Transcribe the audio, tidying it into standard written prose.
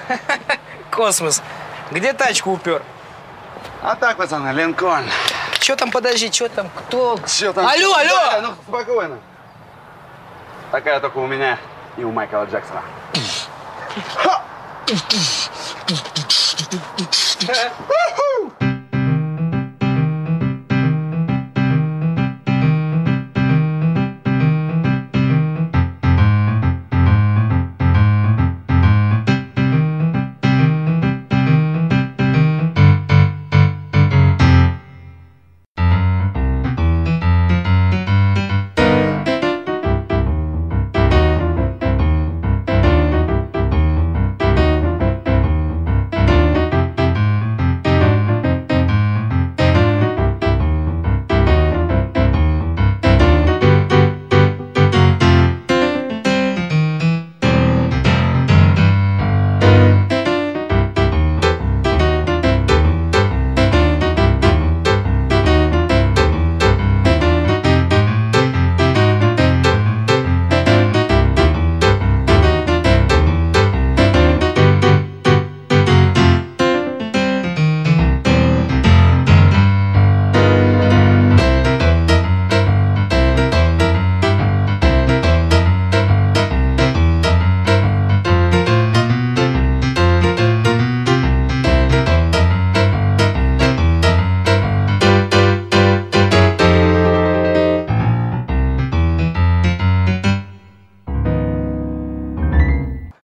Космос. Где тачку упер? А так, пацаны, Линкольн. Че там, подожди, что там, кто? Че там? Алло, алло! Да, ну, спокойно. Такая только у меня и у Майкла Джексона.